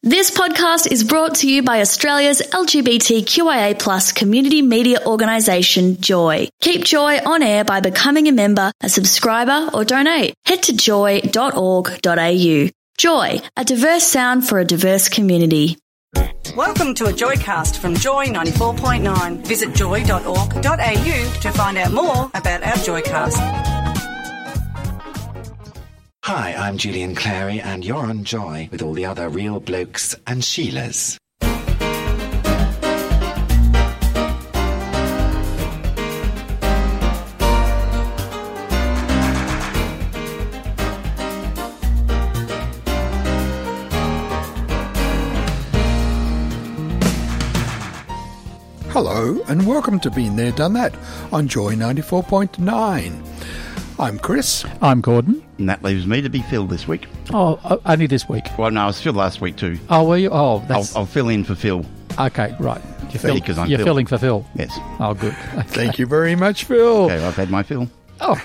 This podcast is brought to you by Australia's LGBTQIA+ community media organisation, Joy. Keep Joy on air by becoming a member, a subscriber or donate. Head to joy.org.au. Joy, a diverse sound for a diverse community. Welcome to a Joycast from Joy 94.9. Visit joy.org.au to find out more about our Joycast. Hi, I'm Julian Clary, and you're on Joy with all the other real blokes and Sheilas. Hello, and welcome to Been There, Done That on Joy 94.9. I'm Chris. I'm Gordon. And that leaves me to be Phil this week. Oh, only this week? Well, no, I was Phil last week too. Oh, were you? Oh, that's... I'll fill in for Phil. Okay, right. You're Phil. filling for Phil? Yes. Oh, good. Okay. Thank you very much, Phil. Okay, I've had my fill. Oh.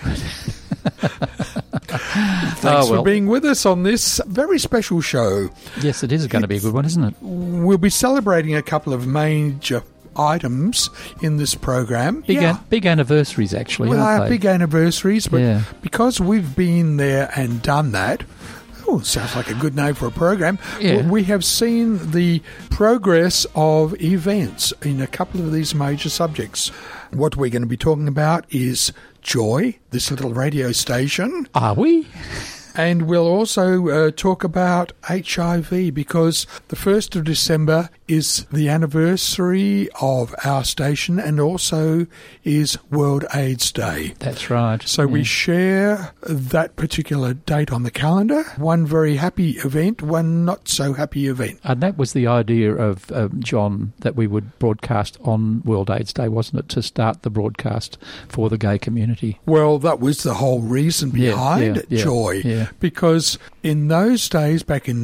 Thanks for being with us on this very special show. Yes, it is going to be a good one, isn't it? We'll be celebrating a couple of major items in this program. Big anniversaries, actually. Well, aren't they? Big anniversaries, but because we've been there and done that. Oh, sounds like a good name for a program. Yeah. We have seen the progress of events in a couple of these major subjects. What we're going to be talking about is Joy, this little radio station. Are we? And we'll also talk about HIV, because the 1st of December is the anniversary of our station and also is World AIDS Day. That's right. So we share that particular date on the calendar. One very happy event, one not so happy event. And that was the idea of John, that we would broadcast on World AIDS Day, wasn't it, to start the broadcast for the gay community? Well, that was the whole reason behind Joy. Yeah. Because in those days, back in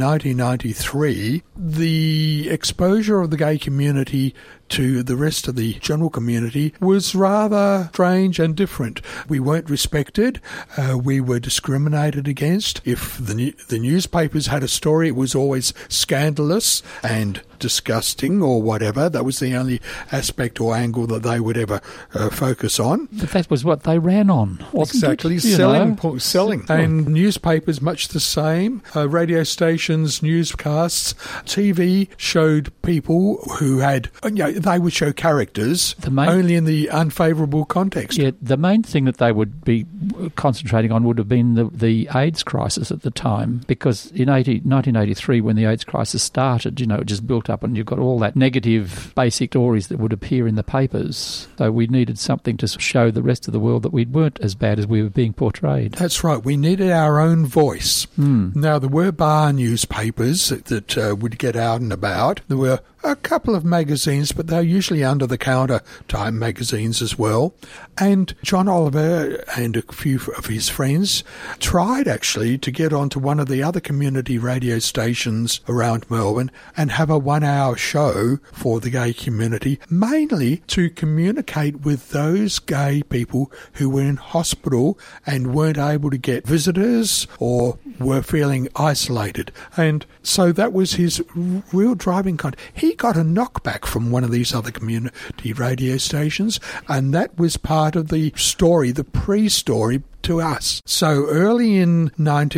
1993, the exposure of the gay community to the rest of the general community was rather strange and different. We weren't respected. We were discriminated against. If the newspapers had a story, it was always scandalous and disgusting or whatever. That was the only aspect or angle that they would ever focus on. But that was what they ran on, wasn't exactly. it? Selling. And newspapers, much the same. Radio stations, newscasts, TV showed people who had, they would show characters only in the unfavourable context. Yeah, the main thing that they would be concentrating on would have been the AIDS crisis at the time, because in 1983, when the AIDS crisis started, it just built up and you've got all that negative basic stories that would appear in the papers. So we needed something to show the rest of the world that we weren't as bad as we were being portrayed. That's right. We needed our own voice. Now, there were bar newspapers that would get out and about. There were a couple of magazines, but they're usually under-the-counter type magazines as well. And John Oliver and a few of his friends tried actually to get onto one of the other community radio stations around Melbourne and have a 1-hour show for the gay community, mainly to communicate with those gay people who were in hospital and weren't able to get visitors or were feeling isolated. And so that was his real driving content. He got a knockback from one of these other community radio stations, and that was part of the story, the pre-story to us. So early in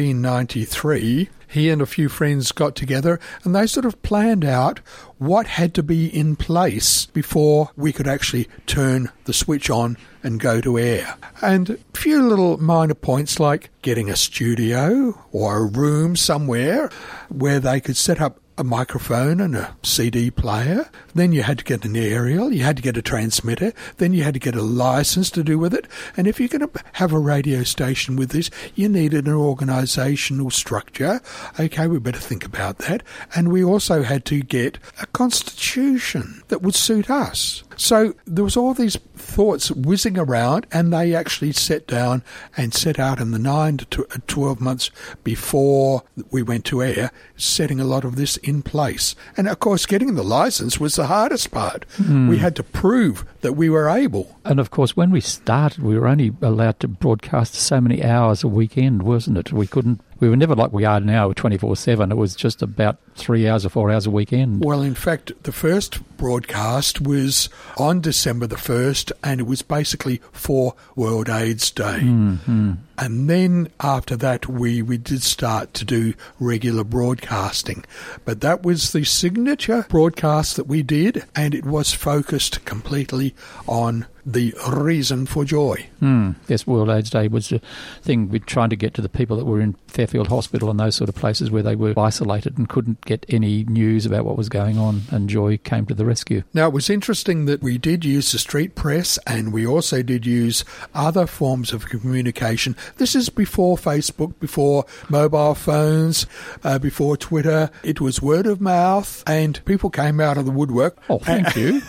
1993, he and a few friends got together and they sort of planned out what had to be in place before we could actually turn the switch on and go to air. And a few little minor points like getting a studio or a room somewhere where they could set up a microphone and a CD player. Then you had to get an aerial, you had to get a transmitter, then you had to get a license to do with it. And if you're going to have a radio station with this, you needed an organisational structure. Okay, we better think about that. And we also had to get a constitution that would suit us. So there was all these thoughts whizzing around, and they actually sat down and set out in the 9 to 12 months before we went to air, setting a lot of this in place. And of course, getting the licence was the hardest part. We had to prove that we were able. And of course, when we started, we were only allowed to broadcast so many hours a weekend, wasn't it? We couldn't We were never like we are now, 24/7. It was just about 3 hours or 4 hours a weekend. Well, in fact, the first broadcast was on December the 1st, and it was basically for World AIDS Day. Mm-hmm. And then after that, we did start to do regular broadcasting. But that was the signature broadcast that we did, and it was focused completely on the reason for joy. Yes, World AIDS Day was the thing we're trying to get to the people that were in Fairfield Hospital and those sort of places where they were isolated and couldn't get any news about what was going on, and Joy came to the rescue. Now, it was interesting that we did use the street press, and we also did use other forms of communication. This is before Facebook, before mobile phones, before Twitter. It was word of mouth, and people came out of the woodwork. Oh, thank you.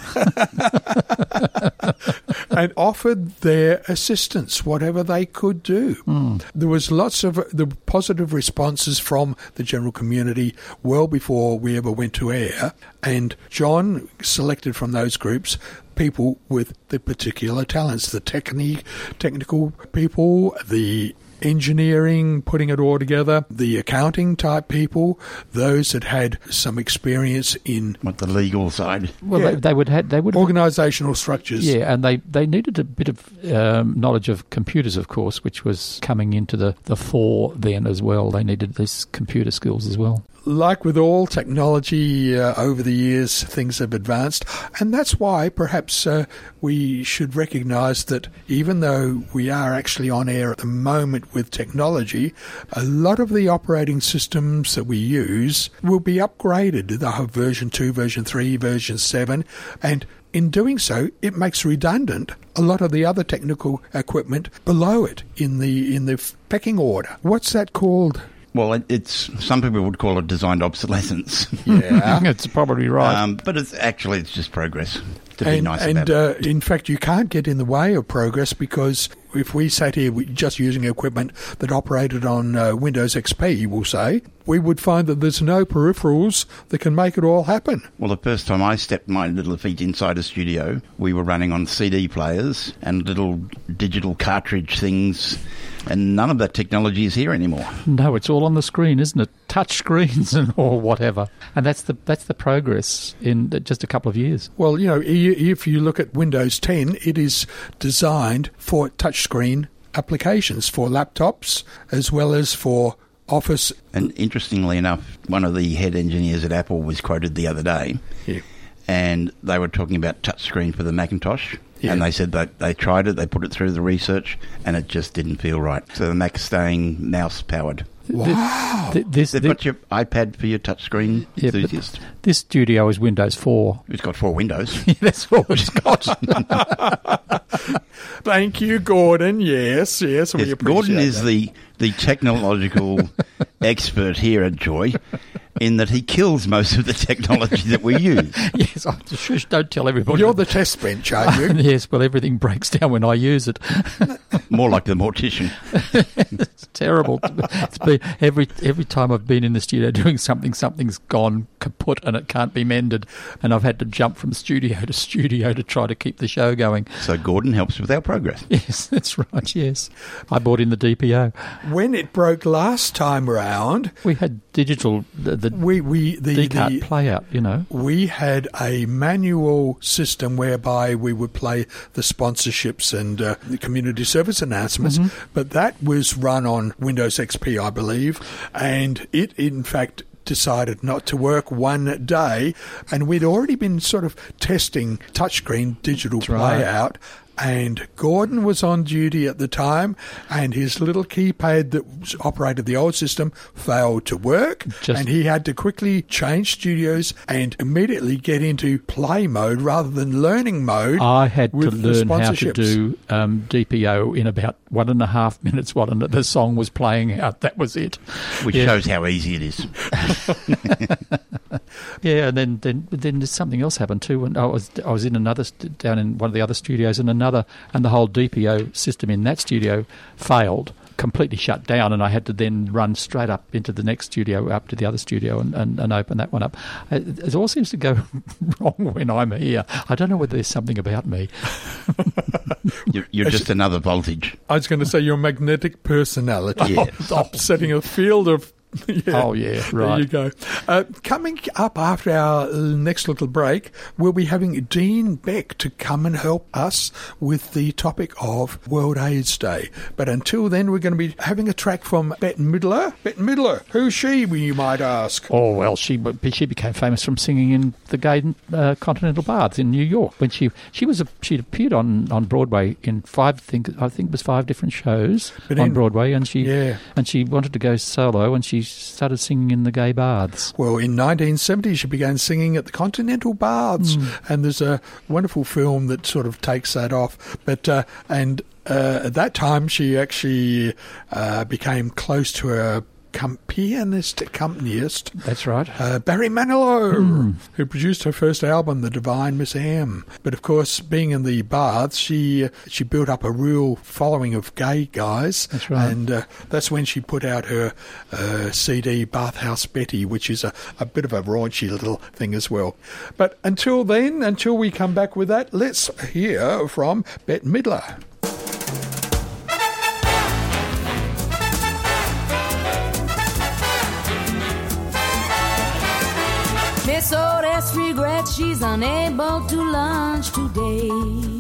And offered their assistance, whatever they could do. There was lots of the positive responses from the general community well before we ever went to air, and John selected from those groups people with the particular talents, the technical people, the engineering, putting it all together, the accounting type people, those that had some experience in What, the legal side? Well, they would organisational structures. Yeah, and they needed a bit of knowledge of computers, of course, which was coming into the fore then as well. They needed these computer skills as well. Like with all technology over the years, things have advanced, and that's why perhaps we should recognise that even though we are actually on air at the moment with technology, a lot of the operating systems that we use will be upgraded. They'll have version 2, version 3, version 7, and in doing so, it makes redundant a lot of the other technical equipment below it in the pecking order. What's that called? Well, it's some people would call it designed obsolescence. Yeah. That's probably right. But it's just progress. To be nice about it. In fact, you can't get in the way of progress, because if we sat here just using equipment that operated on Windows XP, we'll say, we would find that there's no peripherals that can make it all happen. Well, the first time I stepped my little feet inside a studio, we were running on CD players and little digital cartridge things, and none of that technology is here anymore. No, it's all on the screen, isn't it? Touch screens or whatever. And that's the progress in just a couple of years. Well, if you look at Windows 10, it is designed for touchscreen applications, for laptops as well as for Office. And interestingly enough, one of the head engineers at Apple was quoted the other day, and they were talking about touchscreen for the Macintosh. Yeah. And they said that they tried it, they put it through the research, and it just didn't feel right. So the Mac's staying mouse-powered. Wow. They've got your iPad for your touchscreen enthusiast. This studio is Windows 4. It's got 4 windows. That's all it's got. Thank you, Gordon. Yes, we appreciate Gordon is that. the technological expert here at Joy, in that he kills most of the technology that we use. Yes, shush, don't tell everybody. You're the test bench, aren't you? Yes, well, everything breaks down when I use it. More like the mortician. It's terrible. It's been, every time I've been in the studio doing something, something's gone kaput and it can't be mended, and I've had to jump from studio to studio to try to keep the show going. So Gordon helps with our progress. Yes, that's right, yes. I bought in the DPO. When it broke last time round, we had digital, the Descartes playout, We had a manual system whereby we would play the sponsorships and the community service announcements, but that was run on Windows XP, I believe, and it, in fact, decided not to work one day, and we'd already been sort of testing touchscreen digital playout. And Gordon was on duty at the time, and his little keypad that operated the old system failed to work, and he had to quickly change studios and immediately get into play mode rather than learning mode. I had to learn how to do DPO in about 1.5 minutes while the song was playing out. That was it. Which shows how easy it is. Yeah, and then something else happened too. And I was in another down in one of the other studios, and the whole DPO system in that studio failed completely shut down, and I had to then run straight up into the next studio, up to the other studio, and open that one up. It all seems to go wrong when I'm here. I don't know whether there's something about me. You're just another voltage. I was going to say your magnetic personality. Yeah. Upsetting a field of... Yeah. Oh, yeah, right. There you go. Coming up after our next little break, we'll be having Dean Beck to come and help us with the topic of World AIDS Day. But until then, we're going to be having a track from Bette Midler. Bette Midler, who's she, you might ask? Oh, well, she became famous from singing in the gay Continental Baths in New York. When she'd appeared on Broadway in five different shows on Broadway, and she wanted to go solo, and she started singing in the gay baths. Well, in 1970, she began singing at the Continental Baths, and there's a wonderful film that sort of takes that off. But at that time, she actually became close to her accompanist. That's right. Barry Manilow, who produced her first album, The Divine Miss M. But of course, being in the baths, she built up a real following of gay guys. That's right. And that's when she put out her CD, Bathhouse Betty, which is a bit of a raunchy little thing as well. But until then, until we come back with that, let's hear from Bette Midler. Miss Otis regrets she's unable to lunch today.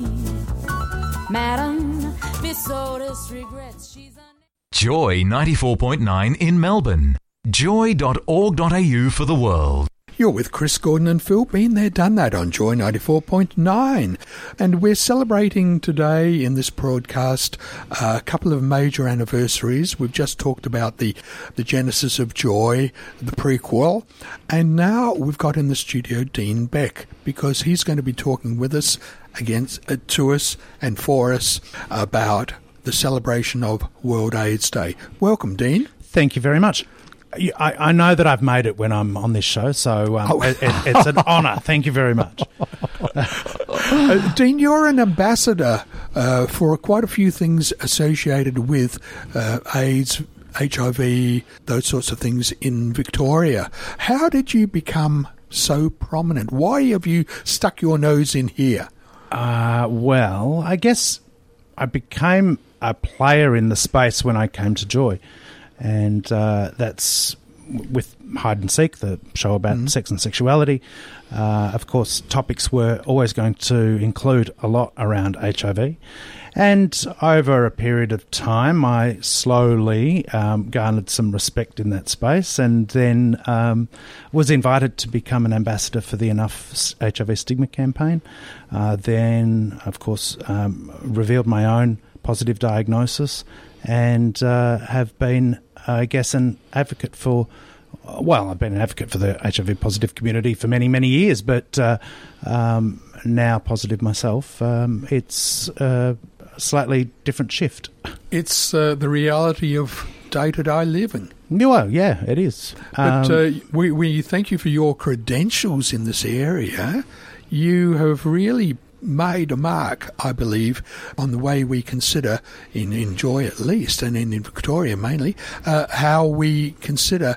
Madam, Miss Otis regrets she's unable... Joy 94.9 in Melbourne. Joy.org.au for the world. You're with Chris Gordon and Phil. Been there, done that on Joy 94.9. And we're celebrating today in this broadcast a couple of major anniversaries. We've just talked about the genesis of Joy, the prequel. And now we've got in the studio Dean Beck, because he's going to be talking with us, to us and for us about the celebration of World AIDS Day. Welcome, Dean. Thank you very much. I know that I've made it when I'm on this show, so it's an honour. Thank you very much. Dean, you're an ambassador for quite a few things associated with AIDS, HIV, those sorts of things in Victoria. How did you become so prominent? Why have you stuck your nose in here? Well, I guess I became a player in the space when I came to Joy. And that's with Hide and Seek, the show about sex and sexuality. Of course, topics were always going to include a lot around HIV. And over a period of time, I slowly garnered some respect in that space, and then was invited to become an ambassador for the Enough HIV Stigma campaign. Then, of course, revealed my own positive diagnosis, and have been, I guess, an advocate for... Well, I've been an advocate for the HIV positive community for many, many years, but now positive myself, it's a slightly different shift. It's the reality of day-to-day living. Well, yeah, it is. But we thank you for your credentials in this area. You have really made a mark, I believe, on the way we consider, in Joy at least, and in Victoria mainly, how we consider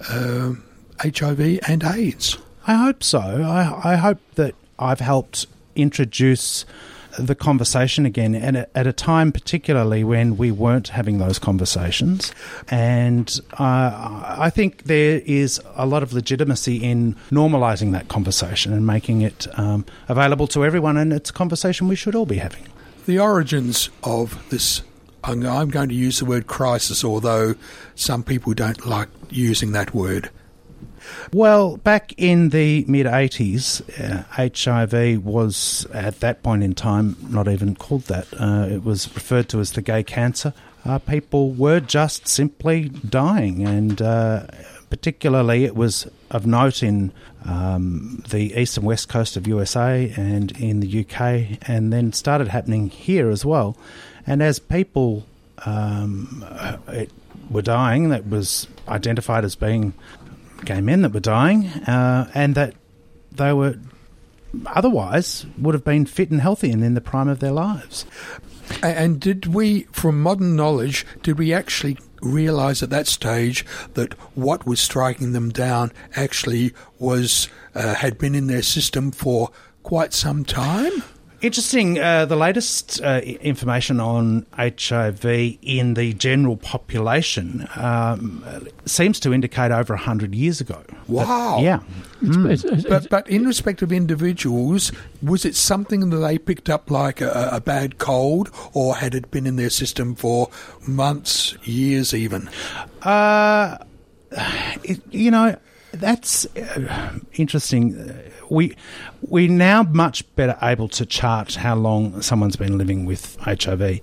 HIV and AIDS. I hope so. I hope that I've helped introduce the conversation again, and at a time particularly when we weren't having those conversations. And I think there is a lot of legitimacy in normalising that conversation and making it available to everyone, and it's a conversation we should all be having. The origins of this, I'm going to use the word crisis, although some people don't like using that word. Well, back in the mid-80s, HIV was, at that point in time, not even called that. It was referred to as the gay cancer. People were just simply dying, and particularly it was of note in the east and west coast of USA and in the UK, and then started happening here as well. And as people were dying, that was identified as being gay men that were dying, and that they were otherwise would have been fit and healthy and in the prime of their lives. And did we, from modern knowledge, did we actually realise at that stage that what was striking them down actually was had been in their system for quite some time? Interesting. The latest information on HIV in the general population seems to indicate over 100 years ago. Wow. Yeah. But in respect of individuals, was it something that they picked up like a bad cold, or had it been in their system for months, years even? That's interesting. We're now much better able to chart how long someone's been living with HIV.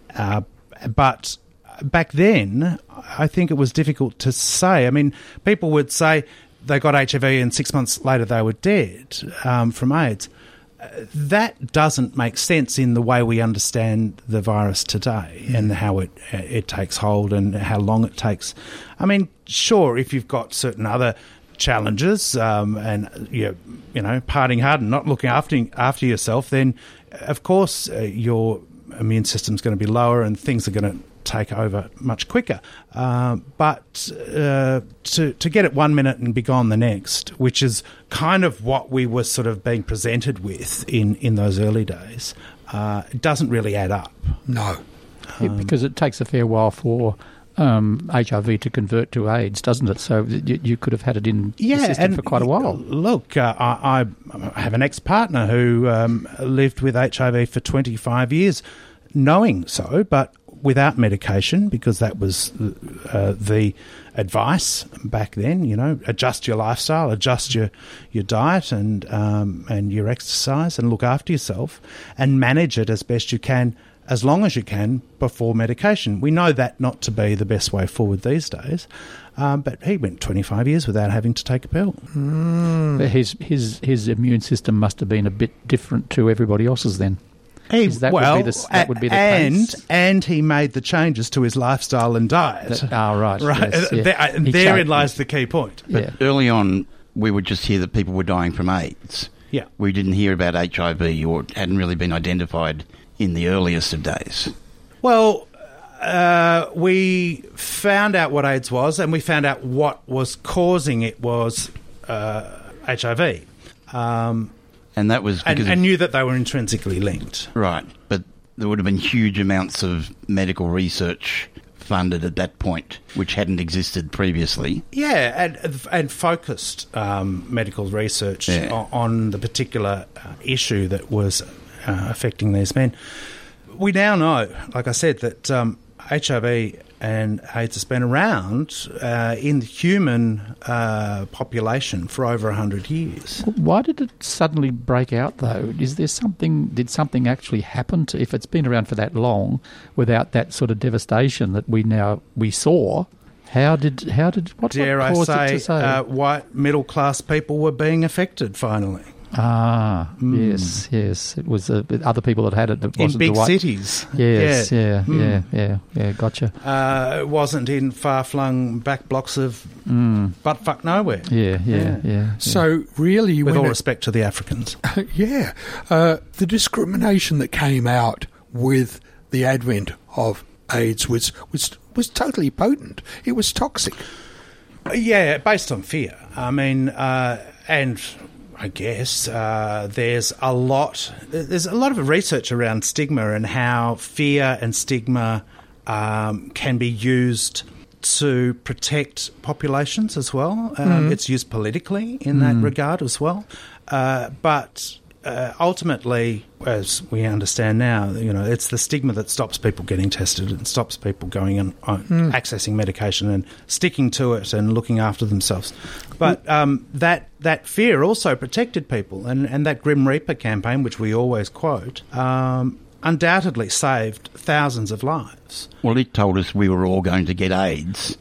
But back then, I think it was difficult to say. I mean, people would say they got HIV and 6 months later they were dead from AIDS. That doesn't make sense in the way we understand the virus today and how it takes hold and how long it takes. I mean, sure, if you've got certain other challenges and you know, partying hard and not looking after yourself, then of course your immune system's going to be lower and things are going to take over much quicker. But to get it 1 minute and be gone the next, which is kind of what we were sort of being presented with in those early days, it doesn't really add up. No. Because it takes a fair while for HIV to convert to AIDS, doesn't it? So you could have had it in the system for quite a while. Look, I have an ex-partner who lived with HIV for 25 years, knowing so, but without medication, because that was the advice back then. You know, adjust your lifestyle, adjust your diet and your exercise, and look after yourself, and manage it as best you can, as long as you can, before medication. We know that not to be the best way forward these days, but he went 25 years without having to take a pill. But his immune system must have been a bit different to everybody else's then. That would be the case. And he made the changes to his lifestyle and diet. Right. Yes, yeah. Therein lies the key point. But early on, we would just hear that people were dying from AIDS. Yeah. We didn't hear about HIV, or it hadn't really been identified in the earliest of days. Well, we found out what AIDS was, and we found out what was causing it was HIV. And that was because and knew that they were intrinsically linked. Right, but there would have been huge amounts of medical research funded at that point, which hadn't existed previously. Yeah, and focused medical research on the particular issue that was affecting these men. We now know, like I said, that HIV and AIDS has been around in the human population for over 100 years. Why did it suddenly break out, though? Did something actually happen to, if it's been around for that long, without that sort of devastation that we saw? What Dare I caused say, it to say? White middle class people were being affected finally. Yes. It was other people that had it. That wasn't in big the white cities. Yes, yeah, gotcha. It wasn't in far-flung back blocks of butt-fuck nowhere. Yeah. So really, with all respect to the Africans. The discrimination that came out with the advent of AIDS was totally potent. It was toxic. Yeah, based on fear. I mean, and I guess there's a lot of research around stigma and how fear and stigma can be used to protect populations as well. It's used politically in that regard as well. But ultimately, as we understand now, it's the stigma that stops people getting tested and stops people going and accessing medication and sticking to it and looking after themselves. But that fear also protected people, and that Grim Reaper campaign, which we always quote, undoubtedly saved thousands of lives. Well, it told us we were all going to get AIDS.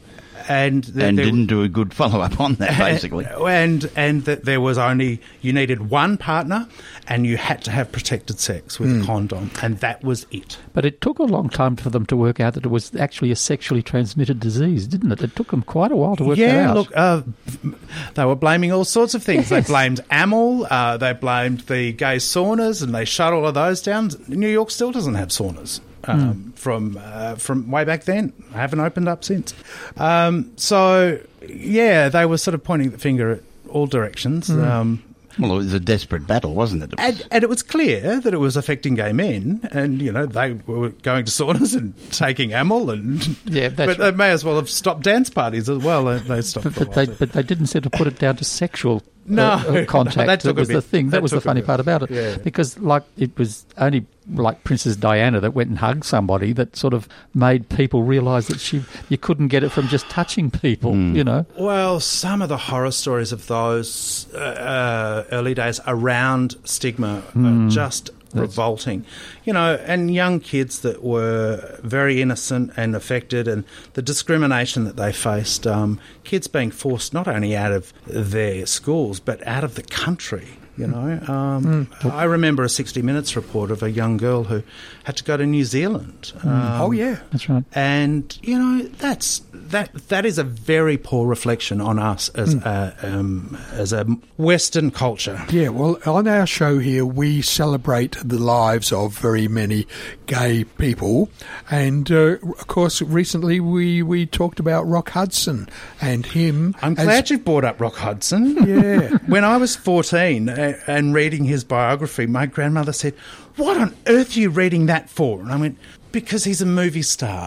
And didn't do a good follow-up on that, basically. And that there was only, you needed one partner and you had to have protected sex with a condom, and that was it. But it took a long time for them to work out that it was actually a sexually transmitted disease, didn't it? It took them quite a while to work that out. Yeah, look, they were blaming all sorts of things. Yes. They blamed Amyl, they blamed the gay saunas, and they shut all of those down. New York still doesn't have saunas. From way back then. I haven't opened up since. So, yeah, they were sort of pointing the finger at all directions. Well, it was a desperate battle, wasn't it? And it was clear that it was affecting gay men, and, you know, they were going to saunas and taking Amyl, and but they may as well have stopped dance parties as well. They stopped but they didn't seem to put it down to sexual that contact. That was the thing. That was the funny part about it. Yeah. Because, like, it was only like Princess Diana that went and hugged somebody that sort of made people realise that you couldn't get it from just touching people, you know. Well, some of the horror stories of those early days around stigma are just revolting, you know, and young kids that were very innocent and affected, and the discrimination that they faced, kids being forced not only out of their schools but out of the country. You know, I remember a 60 Minutes report of a young girl who had to go to New Zealand. That's right. And you know, that is a very poor reflection on us as a Western culture. Yeah, well, on our show here, we celebrate the lives of very many gay people, and of course, recently we talked about Rock Hudson and him. I'm glad you brought up Rock Hudson. Yeah, when I was 14. And reading his biography, my grandmother said, "What on earth are you reading that for?" And I went, "Because he's a movie star."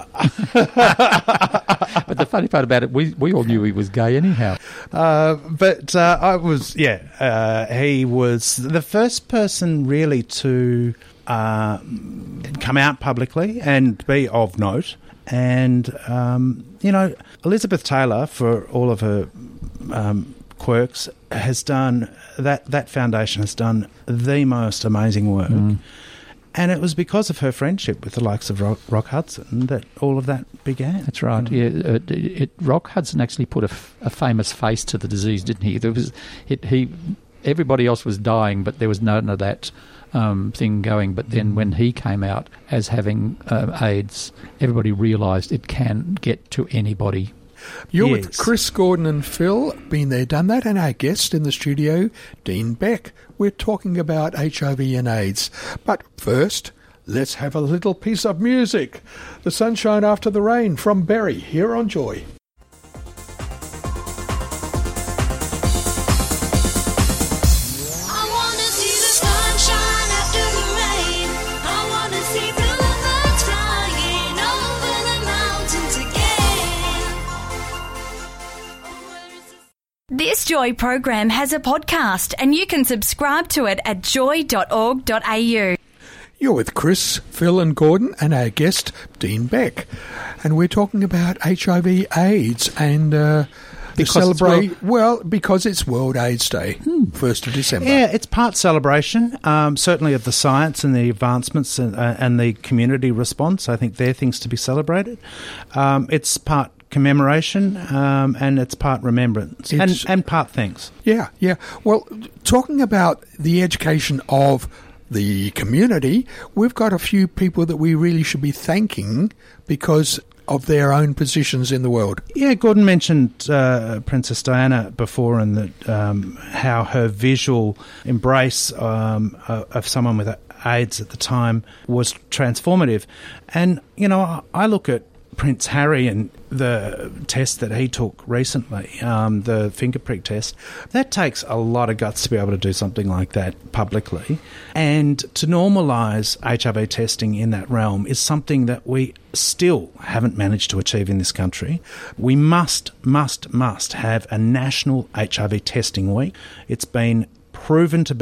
But the funny part about it, we all knew he was gay anyhow. He was the first person really to come out publicly and be of note. And, you know, Elizabeth Taylor, for all of her quirks, has done that foundation has done the most amazing work, and it was because of her friendship with the likes of Rock Hudson that all of that began. That's right. Yeah, Rock Hudson actually put a famous face to the disease, didn't he? Everybody else was dying, but there was none of that thing going. But then when he came out as having AIDS, everybody realised it can get to anybody. You're with Chris, Gordon and Phil, been there, done that, and our guest in the studio, Dean Beck. We're talking about HIV and AIDS. But first, let's have a little piece of music. The Sunshine After the Rain from Berry, here on Joy. This Joy program has a podcast, and you can subscribe to it at joy.org.au. You're with Chris, Phil and Gordon and our guest, Dean Beck. And we're talking about HIV/AIDS and because it's World AIDS Day, 1st of December. Yeah, it's part celebration, certainly of the science and the advancements and the community response. I think they're things to be celebrated. It's part commemoration, and it's part remembrance and part thanks. Yeah. Well, talking about the education of the community, we've got a few people that we really should be thanking because of their own positions in the world. Yeah, Gordon mentioned Princess Diana before, and that how her visual embrace of someone with AIDS at the time was transformative. And, you know, I look at Prince Harry and the test that he took recently, the finger prick test. That takes a lot of guts to be able to do something like that publicly. And to normalise HIV testing in that realm is something that we still haven't managed to achieve in this country. We must have a national HIV testing week. It's been proven to be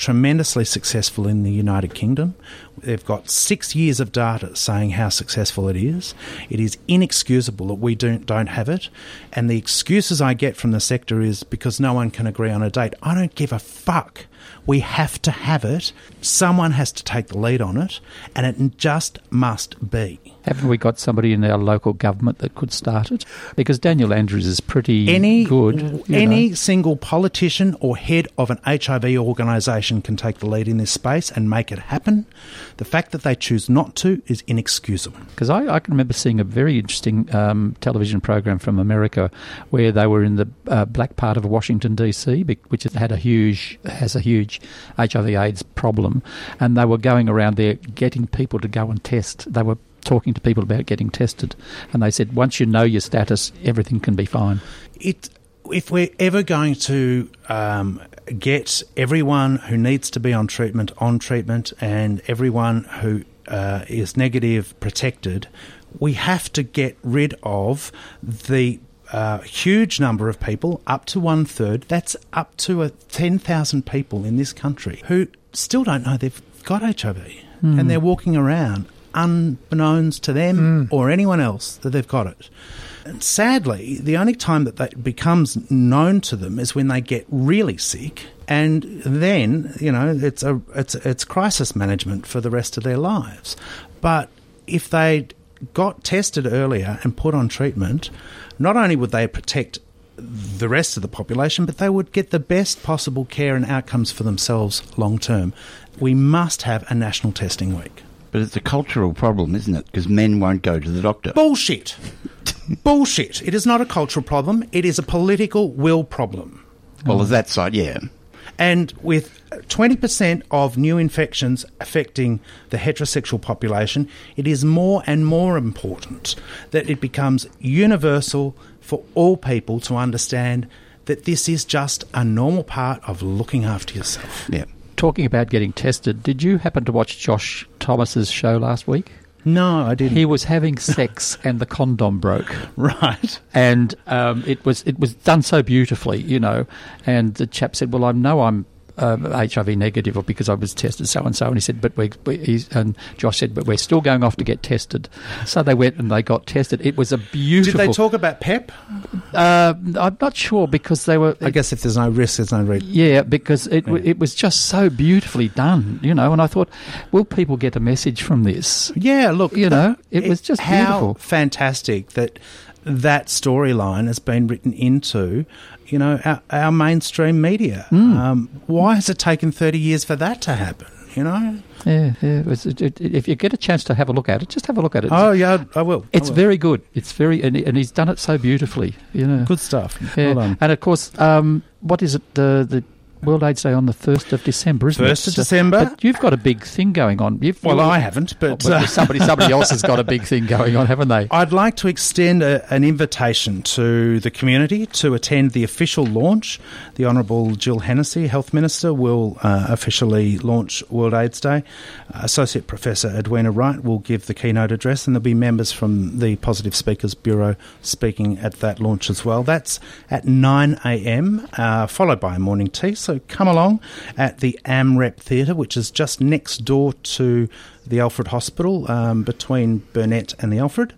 tremendously successful in the United Kingdom. They've got 6 years of data saying how successful it is. It is inexcusable that we don't have it. And the excuses I get from the sector is because no one can agree on a date. I don't give a fuck. We have to have it. Someone has to take the lead on it, and it just must be. Haven't we got somebody in our local government that could start it? Because Daniel Andrews is pretty good. Any single politician or head of an HIV organisation can take the lead in this space and make it happen. The fact that they choose not to is inexcusable. Because I can remember seeing a very interesting television program from America where they were in the black part of Washington, D.C., which has a huge HIV/AIDS problem, and they were going around there getting people to go and test. They were talking to people about getting tested, and they said once you know your status, everything can be fine. If we're ever going to get everyone who needs to be on treatment, and everyone who is negative protected, we have to get rid of the huge number of people, up to 1/3, that's up to 10,000 people in this country who still don't know they've got HIV, and they're walking around unbeknownst to them or anyone else that they've got it. And sadly, the only time that becomes known to them is when they get really sick, and then it's crisis management for the rest of their lives. But if they got tested earlier and put on treatment, not only would they protect the rest of the population, but they would get the best possible care and outcomes for themselves long term. We must have a national testing week. But it's a cultural problem, isn't it? Because men won't go to the doctor. Bullshit. Bullshit. It is not a cultural problem. It is a political will problem. Well, there's that side, yeah. And with 20% of new infections affecting the heterosexual population, it is more and more important that it becomes universal for all people to understand that this is just a normal part of looking after yourself. Yeah. Talking about getting tested, did you happen to watch Josh Thomas's show last week? No, I didn't. He was having sex and the condom broke. Right. And it was done so beautifully, and the chap said, well, I know I'm HIV negative, or because I was tested so-and-so, and he said, and Josh said, but we're still going off to get tested. So they went and they got tested. It was a beautiful... Did they talk about PEP? I'm not sure, because they were... I guess if there's no risk, there's no risk. Yeah, because it was just so beautifully done, and I thought, will people get a message from this? Yeah, look... it was just beautiful. How fantastic that storyline has been written into... our mainstream media. Why has it taken 30 years for that to happen, Yeah. If you get a chance to have a look at it, just have a look at it. Oh, yeah, I will. It's very good. It's and he's done it so beautifully, Good stuff. Yeah. Well done. And, of course, what is it, the World AIDS Day on the 1st of December, isn't it? 1st of December. But you've got a big thing going on. I haven't, but... somebody else has got a big thing going on, haven't they? I'd like to extend an invitation to the community to attend the official launch. The Honourable Jill Hennessy, Health Minister, will officially launch World AIDS Day. Associate Professor Edwina Wright will give the keynote address, and there'll be members from the Positive Speakers Bureau speaking at that launch as well. That's at 9 a.m, followed by a morning tea. So come along at the AmRep Theatre, which is just next door to the Alfred Hospital, between Burnett and the Alfred.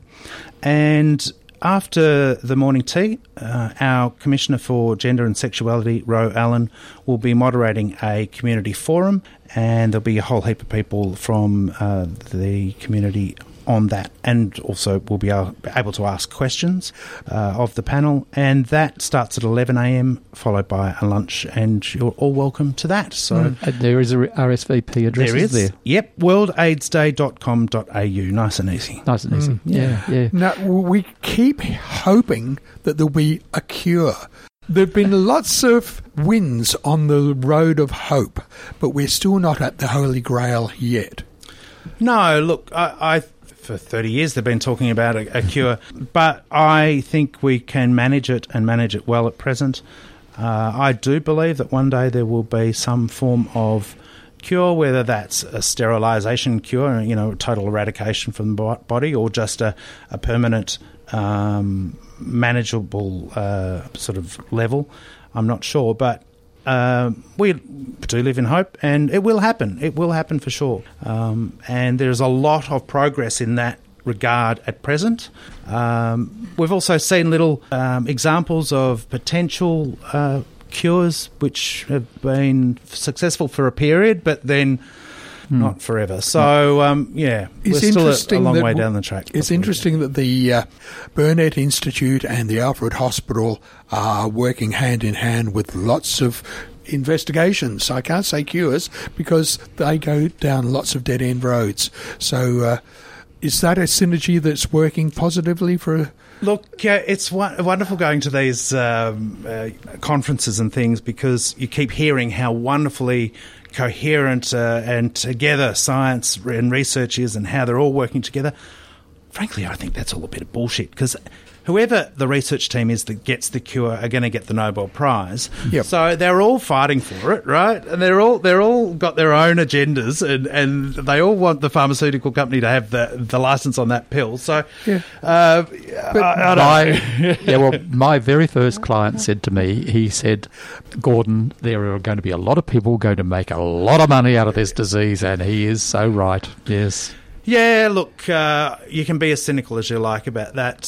And after the morning tea, our Commissioner for Gender and Sexuality, Ro Allen, will be moderating a community forum, and there'll be a whole heap of people from the community on that, and also we'll be able to ask questions of the panel, and that starts at 11 a.m, followed by a lunch, and you're all welcome to that. So there is a RSVP address. There is. There. Yep, worldaidsday.com.au. Nice and easy. Nice and easy. Yeah. Now, we keep hoping that there'll be a cure. There have been lots of wins on the road of hope, but we're still not at the Holy Grail yet. No, look, I for 30 years they've been talking about a cure, but I think we can manage it and manage it well at present. I do believe that one day there will be some form of cure, whether that's a sterilisation cure, total eradication from the body, or just a permanent manageable sort of level. I'm not sure, but we do live in hope, and it will happen. It will happen for sure. And there's a lot of progress in that regard at present. We've also seen little examples of potential cures which have been successful for a period, but then not forever. So, we're still a long way down the track. It's interesting that the Burnett Institute and the Alfred Hospital are working hand in hand with lots of investigations. I can't say cures because they go down lots of dead-end roads. So is that a synergy that's working positively for... Look, it's wonderful going to these conferences and things because you keep hearing how wonderfully coherent and together science and research is and how they're all working together. Frankly, I think that's all a bit of bullshit because whoever the research team is that gets the cure are going to get the Nobel Prize. Yep. So they're all fighting for it, right? And they're all got their own agendas and they all want the pharmaceutical company to have the license on that pill. So, my very first client said to me, he said, Gordon, there are going to be a lot of people going to make a lot of money out of this disease, and he is so right. Yes. Yeah, look, you can be as cynical as you like about that.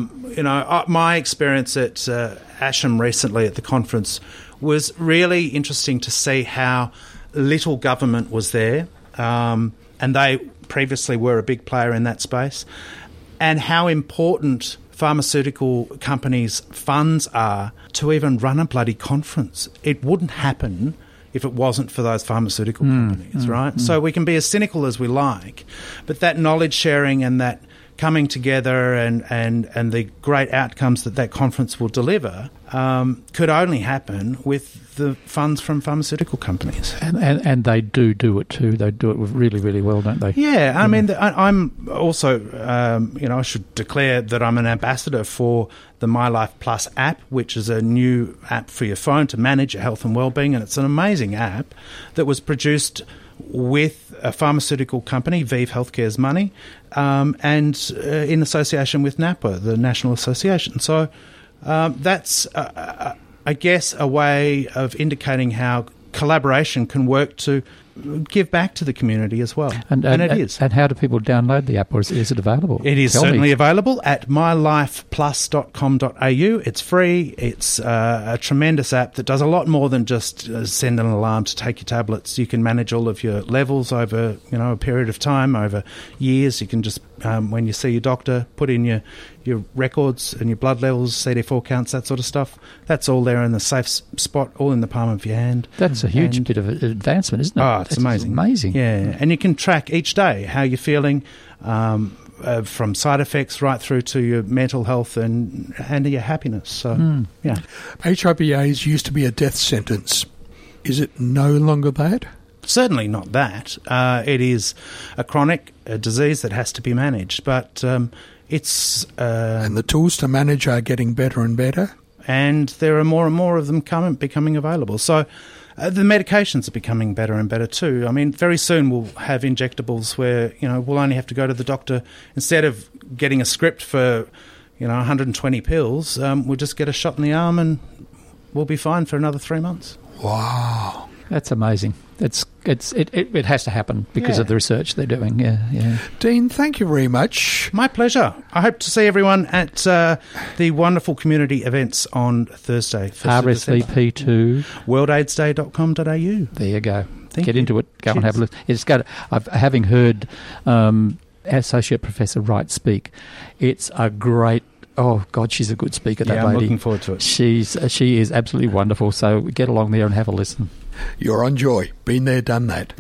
My experience at Asham recently at the conference was really interesting to see how little government was there, and they previously were a big player in that space, and how important pharmaceutical companies' funds are to even run a bloody conference. It wouldn't happen if it wasn't for those pharmaceutical companies, right? So we can be as cynical as we like, but that knowledge sharing and that coming together and the great outcomes that conference will deliver could only happen with the funds from pharmaceutical companies. And they do it too. They do it really, really well, don't they? Yeah, I mean, I'm also, I should declare that I'm an ambassador for the My Life Plus app, which is a new app for your phone to manage your health and wellbeing, and it's an amazing app that was produced with a pharmaceutical company, ViiV Healthcare's money, and in association with NAPWHA, the National Association. So that's, I guess, a way of indicating how collaboration can work to give back to the community as well. And it is. And how do people download the app, or is it available? It is certainly available at mylifeplus.com.au. It's free. It's a tremendous app that does a lot more than just send an alarm to take your tablets. You can manage all of your levels over a period of time, over years. You can just, when you see your doctor, put in your records and your blood levels, CD4 counts, that sort of stuff. That's all there in the safe spot, all in the palm of your hand. That's a huge bit of advancement, isn't it? Oh, it's amazing. Amazing. Yeah, and you can track each day how you're feeling, from side effects right through to your mental health and your happiness. So, yeah. HIV/AIDS used to be a death sentence. Is it no longer that? Certainly not that. It is a chronic disease that has to be managed, but it's... and the tools to manage are getting better and better? And there are more and more of them becoming available. So the medications are becoming better and better too. I mean, very soon we'll have injectables where, we'll only have to go to the doctor. Instead of getting a script for, 120 pills, we'll just get a shot in the arm and we'll be fine for another 3 months. Wow. That's amazing. It has to happen because of the research they're doing. Yeah. Dean, thank you very much. My pleasure. I hope to see everyone at the wonderful community events on Thursday. RSVP to worldaidsday.com.au. There you go. Get into it. Go and have a look. Having heard Associate Professor Wright speak, it's a great... Oh, God, she's a good speaker, that lady. I'm looking forward to it. She is absolutely wonderful, so get along there and have a listen. You're on Joy. Been there, done that.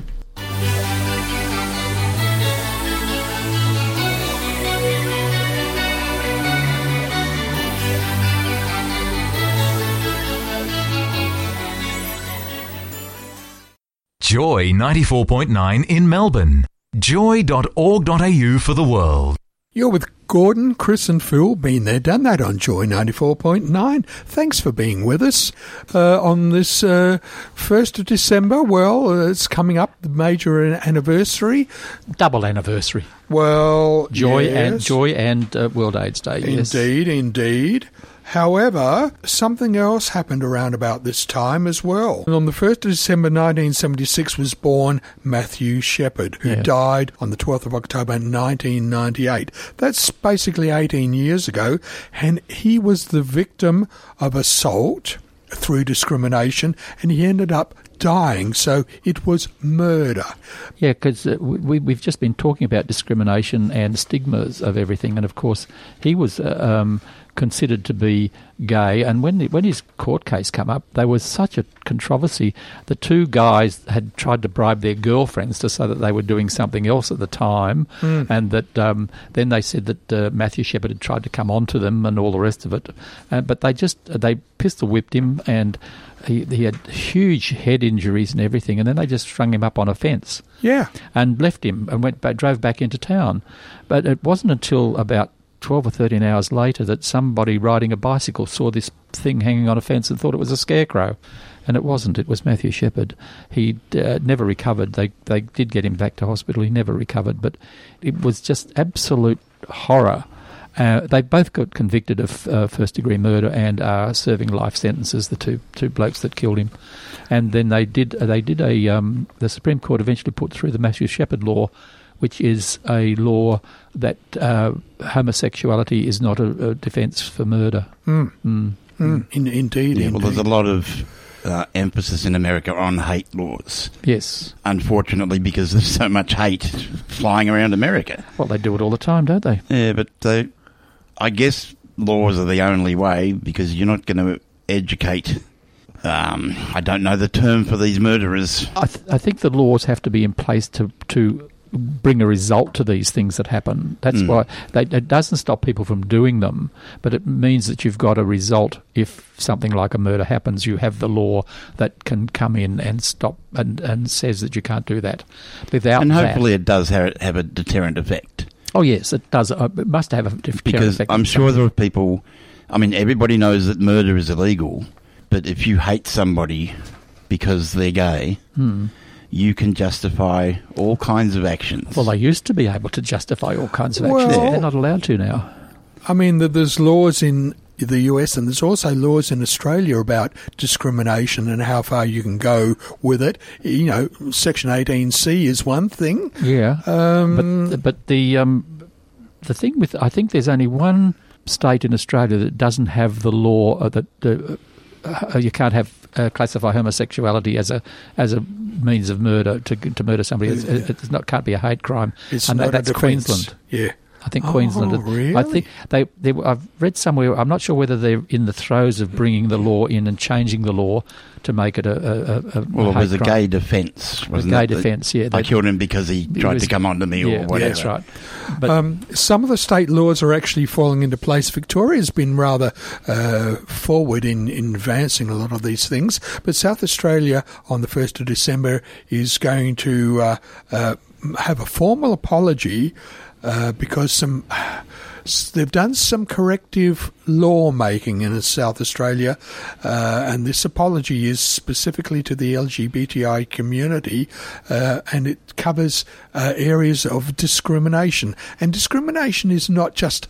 Joy 94.9 in Melbourne. Joy.org.au for the world. You're with Gordon, Chris and Phil. Been there, done that on Joy 94.9. Thanks for being with us on this 1st of December. Well, it's coming up, the major anniversary. Double anniversary. Well, Joy yes. and World AIDS Day. Yes. Indeed. However, something else happened around about this time as well. And on the 1st of December 1976 was born Matthew Shepard, who died on the 12th of October 1998. That's basically 18 years ago, and he was the victim of assault through discrimination, and he ended up dying, so it was murder. Yeah, because we've just been talking about discrimination and stigmas of everything, and of course he was considered to be gay, and when his court case came up, there was such a controversy. The two guys had tried to bribe their girlfriends to say that they were doing something else at the time, and that then they said that Matthew Shepard had tried to come on to them and all the rest of it, but they pistol whipped him, and he had huge head injuries and everything, and then they just strung him up on a fence. Yeah. And left him and drove back into town. But it wasn't until about 12 or 13 hours later that somebody riding a bicycle saw this thing hanging on a fence and thought it was a scarecrow. And it wasn't. It was Matthew Shepard. He never recovered. They did get him back to hospital. He never recovered. But it was just absolute horror. They both got convicted of first-degree murder and are serving life sentences, the two blokes that killed him. And then the Supreme Court eventually put through the Matthew Shepard law, which is a law that homosexuality is not a defence for murder. Indeed. Yeah, well, there's a lot of emphasis in America on hate laws. Yes. Unfortunately, because there's so much hate flying around America. Well, they do it all the time, don't they? Yeah, but I guess laws are the only way, because you're not going to educate... I don't know the term for these murderers. I think the laws have to be in place to bring a result to these things that happen. That's why it doesn't stop people from doing them, but it means that you've got a result. If something like a murder happens, you have the law that can come in and stop and says that you can't do that. Without and hopefully it does have a deterrent effect. Oh yes, it does. It must have a deterrent because effect. I'm sure there are people... I mean, everybody knows that murder is illegal, but if you hate somebody because they're gay... you can justify all kinds of actions. Well, they used to be able to justify all kinds of actions. They're not allowed to now. I mean, there's laws in the US, and there's also laws in Australia about discrimination and how far you can go with it. You know, Section 18C is one thing. Yeah, but the thing with... I think there's only one state in Australia that doesn't have the law that you can't have classify homosexuality as a means of murder to murder somebody. It's not can't be a hate crime. That's Queensland. Yeah. I think Queensland. Really? I think I've read somewhere. I'm not sure whether they're in the throes of bringing the law in and changing the law to make it a well, it was a crime. gay defence, wasn't it? A gay defence, yeah. I killed him because he tried to come onto me or whatever. That's right. But some of the state laws are actually falling into place. Victoria's been rather forward in advancing a lot of these things, but South Australia on the 1st of December is going to have a formal apology because they've done some corrective lawmaking in South Australia, and this apology is specifically to the LGBTI community, and it covers areas of discrimination. And discrimination is not just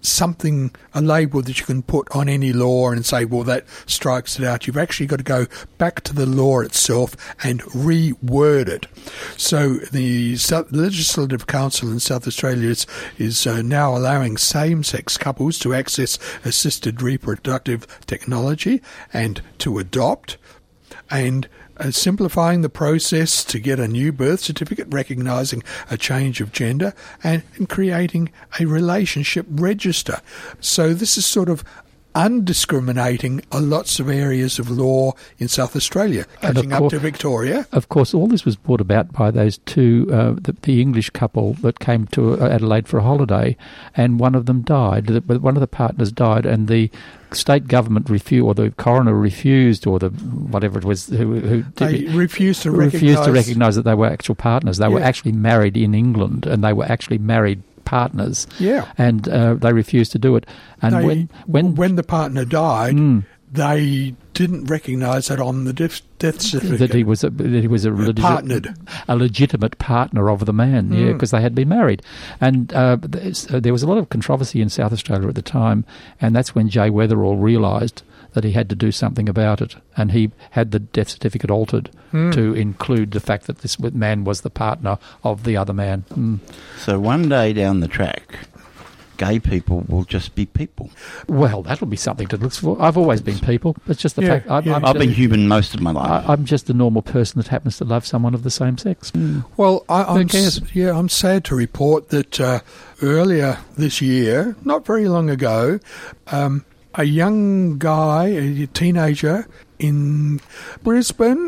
a label that you can put on any law and say, well, that strikes it out. You've actually got to go back to the law itself and reword it. So the Legislative Council in South Australia is now allowing same-sex couples to access assisted reproductive technology and to adopt, and simplifying the process to get a new birth certificate recognising a change of gender, and creating a relationship register. So this is sort of undiscriminating lots of areas of law in South Australia, catching up to Victoria. Of course, all this was brought about by those two, the English couple that came to Adelaide for a holiday, and one of them died. One of the partners died, and the state government refused, or the coroner refused, or the whatever it was, who refused to recognise that they were actual partners. They were actually married in England, and they were actually married partners. Yeah, and they refused to do it. And when the partner died, they didn't recognise that on the death certificate. That he was a partnered, a legitimate partner of the man, because they had been married. And there was a lot of controversy in South Australia at the time, and that's when Jay Weatherall realised that he had to do something about it, and he had the death certificate altered to include the fact that this man was the partner of the other man. So one day down the track, gay people will just be people. Well, that'll be something to look for. I've always been people. It's just the fact. I've been human most of my life. I'm just a normal person that happens to love someone of the same sex. Well, Who cares? I'm sad to report that earlier this year, not very long ago, a young guy, a teenager in Brisbane,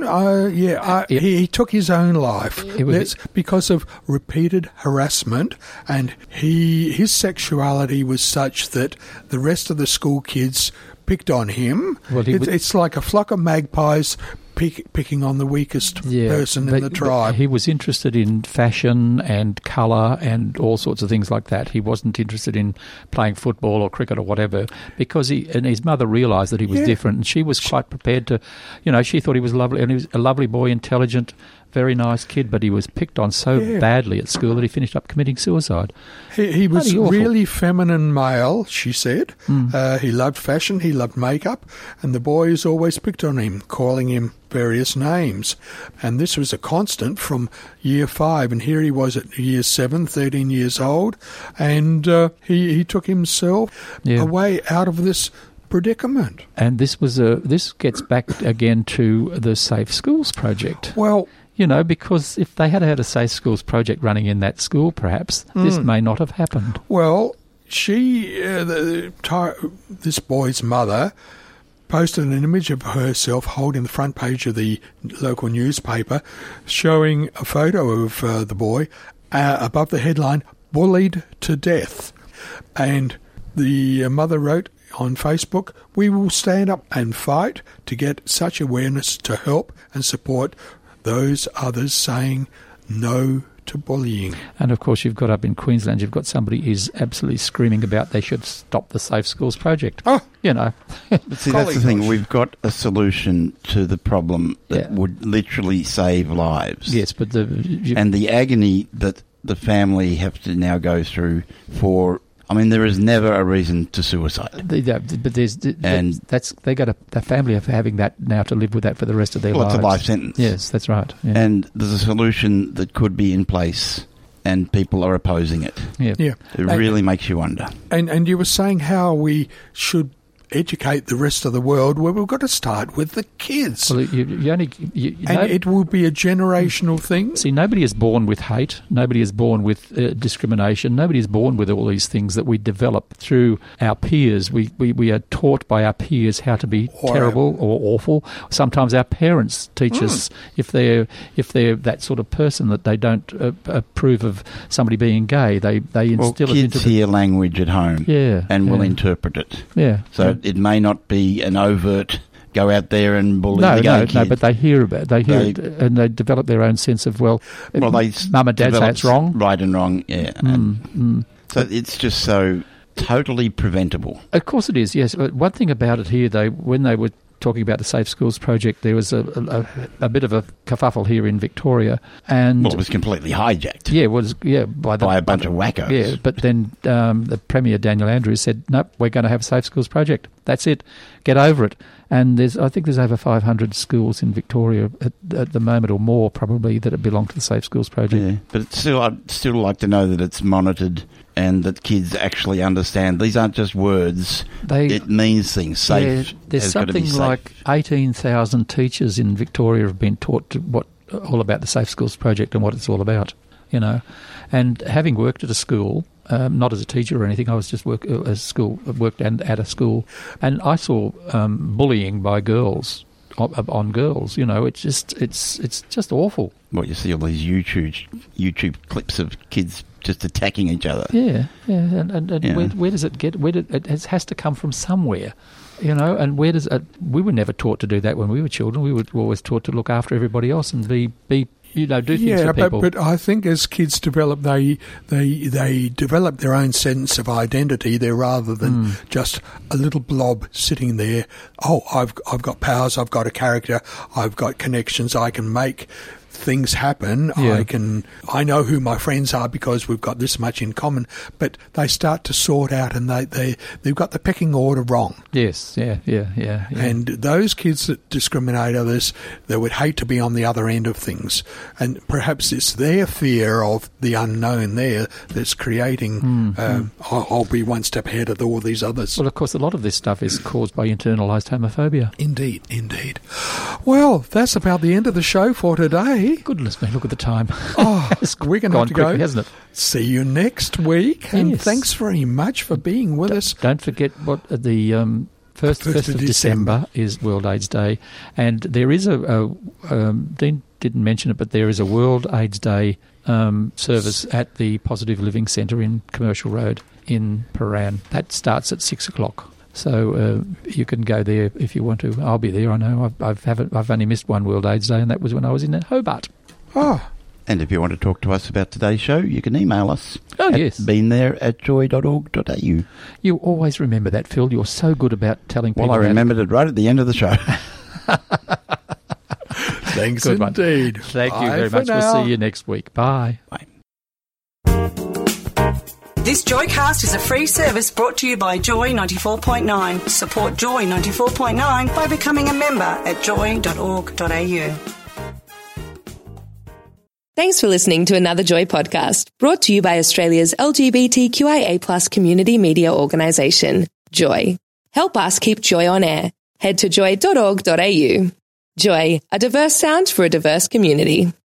he took his own life. That's because of repeated harassment, and his sexuality was such that the rest of the school kids picked on him. Well, it's like a flock of magpies picking on the weakest person in the tribe. He was interested in fashion and colour and all sorts of things like that. He wasn't interested in playing football or cricket or whatever, because his mother realised that he was different, and she was quite prepared to, she thought he was lovely, and he was a lovely boy, intelligent, very nice kid, but he was picked on so badly at school that he finished up committing suicide. He was really feminine male, she said. He loved fashion, he loved makeup, and the boys always picked on him, calling him various names. And this was a constant from year 5, and here he was at year 7, 13 years old, and he took himself away out of this predicament. And this gets back again to the Safe Schools project. Well, because if they had had a Safe Schools project running in that school, perhaps this may not have happened. Well, this boy's mother posted an image of herself holding the front page of the local newspaper, showing a photo of the boy above the headline, "Bullied to Death." And the mother wrote on Facebook, "We will stand up and fight to get such awareness to help and support those others saying no to bullying." And of course, you've got up in Queensland, you've got somebody who's absolutely screaming about they should stop the Safe Schools project. See, that's the thing. We've got a solution to the problem that would literally save lives. Yes, but and the agony that the family have to now go through for. I mean, there is never a reason to suicide. But the family are having that now to live with that for the rest of their lives. It's a life sentence. Yes, that's right. Yeah. And there's a solution that could be in place, and people are opposing it. Yeah. It really makes you wonder. And you were saying how we should educate the rest of the world. Well, we've got to start with the kids. Well, it will be a generational thing. See, nobody is born with hate. Nobody is born with discrimination. Nobody is born with all these things that we develop through our peers. We are taught by our peers how to be terrible or awful. Sometimes our parents teach us if they're that sort of person that they don't approve of somebody being gay. They instill it into kids hear language at home and will interpret it. Yeah. So it may not be an overt go out there and bully the gay kid. No, but they hear it, and they develop their own sense of, mum and dad say it's wrong. Right and wrong, So it's just so totally preventable. Of course it is, yes. One thing about it here, when they were talking about the Safe Schools project, there was a bit of a kerfuffle here in Victoria, and it was completely hijacked. Yeah, it was by a bunch of wackos. Yeah, but then the Premier Daniel Andrews said, "Nope, we're going to have a Safe Schools project. That's it. Get over it." And I think there's over 500 schools in Victoria at the moment, or more probably, that belong to the Safe Schools project. Yeah, but I'd still like to know that it's monitored and that kids actually understand these aren't just words. It means things. Safe. There's something like 18,000 teachers in Victoria have been taught all about the Safe Schools project and what it's all about. And having worked at a school. Not as a teacher or anything. I was just worked at a school, and I saw bullying by girls on girls. It's just awful. What you see all these YouTube clips of kids just attacking each other. Yeah, and where does it get? It has to come from somewhere. And where does it? We were never taught to do that when we were children. We were always taught to look after everybody else and be do things for people. But I think as kids develop, they develop their own sense of identity there rather than just a little blob sitting there. Oh, I've got powers, I've got a character, I've got connections, I can make things happen. Yeah. I know who my friends are because we've got this much in common. But they start to sort out, and they've got the pecking order wrong. Yes, yeah. And those kids that discriminate others, they would hate to be on the other end of things. And perhaps it's their fear of the unknown there that's creating. I'll be one step ahead of all these others. Well, of course, a lot of this stuff is caused by internalised homophobia. Indeed. Well, that's about the end of the show for today. Goodness me, look at the time. Oh, we're going to have to quickly, go. Hasn't it? See you next week. And Yes. thanks very much for being with us. Don't forget what the 1st of December is World AIDS Day. And there is Dean didn't mention it, but there is a World AIDS Day service at the Positive Living Centre in Commercial Road in Paran. That starts at 6 o'clock. So you can go there if you want to. I'll be there. I know. I've only missed one World AIDS Day, and that was when I was in Hobart. Oh. And if you want to talk to us about today's show, you can email us. Oh, at yes. beenthere@joy.org.au. You always remember that, Phil. You're so good about telling people. Well, I remembered it right at the end of the show. Thanks Good one. indeed. Thank you Bye very for much. now. We'll see you next week. Bye. Bye. This Joycast is a free service brought to you by Joy 94.9. Support Joy 94.9 by becoming a member at joy.org.au. Thanks for listening to another Joy podcast, brought to you by Australia's LGBTQIA+ community media organisation, Joy. Help us keep Joy on air. Head to joy.org.au. Joy, a diverse sound for a diverse community.